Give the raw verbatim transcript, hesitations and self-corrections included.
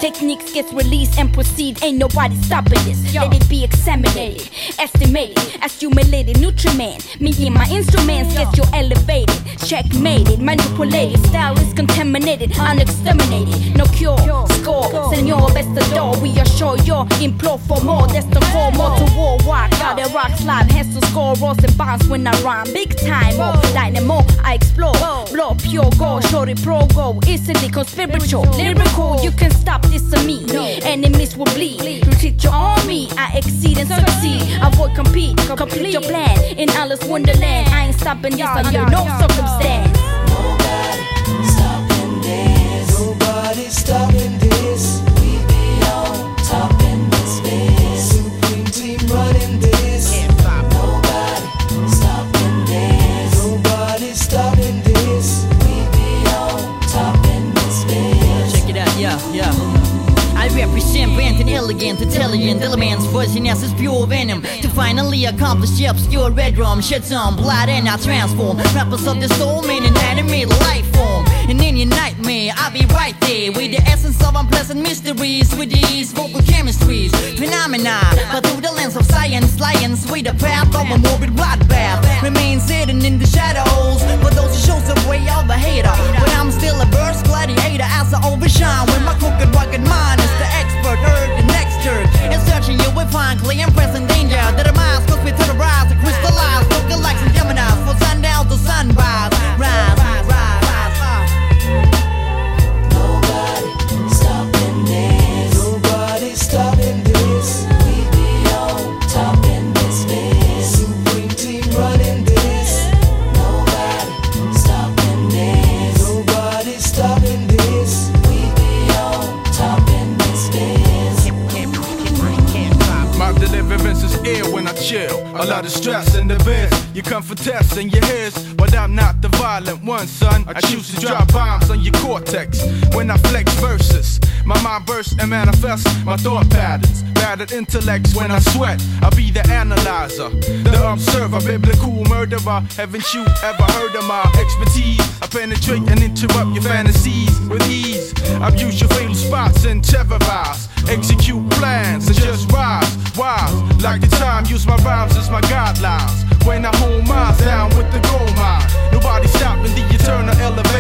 Techniques gets released and proceed. Ain't nobody stopping this. Let it be examined, estimated, accumulated nutriment. Me and my instruments get you elevated, checkmated, manipulated. Style is contaminated, unexterminated. No cure, score, senor, best adore. We assure you, implore for more. That's the core, more to war. Walk out the rocks live, has to score rolls and bounce when I rhyme. Big time, oh, dynamo, I explore. Blow pure gold, shorty pro go. Easily conspiritual, lyrical. You can stop this to me. Enemies will bleed. Retreat your army, I exceed and succeed. Avoid compete, complete your plan. In Alice Wonderland, I ain't stopping this under no circumstance. Nobody stopping this. Nobody stopping this. We be on top in this space. Supreme team running this. Nobody stopping this. Nobody stopping this. We be on top in this space. Check it out, yeah, yeah. I represent ranting, elegant, intelligent elements, fuzziness is pure venom. To finally accomplish the obscure red rum, shits on blood and I transform rappers of the soul, man, an animated life form. And in your nightmare, I'll be right there with the essence of unpleasant mysteries, with these vocal chemistries, phenomena. But through the lens of science, lions with the path of a morbid bloodbath remains hidden in the shadows. For those who shows the way of a hater, but I'm still a burst gladiator as I overshine with my crooked, rugged mind. The expert heard the next turn. In searching you will find clear and present danger. That our minds must be to the rise and crystallize. Looking like some Geminis for sundown to sunrise. Rise, rise, rise, rise. Nobody stopping this. Nobody stopping this. We be on top in this space. Supreme team running this. Nobody stopping this. Nobody stopping this. We be on top in this space. My deliverance is ill when I chill. A lot of stress in the biz. You come for tests and your his, but I'm not the violent one, son. I choose to drop bombs on your cortex when I flex verses. My mind bursts and manifests my thought patterns. Battered intellects when I sweat. I'll be the analyzer, the observer, biblical murderer. Haven't you ever heard of my expertise? I penetrate and interrupt your fantasies with ease. Abuse your fatal spots and terrorize. Execute plans and just rise, wise. Like the time, use my rhymes as my guidelines. When I hold mines down with the gold mine, nobody stopping the eternal elevation.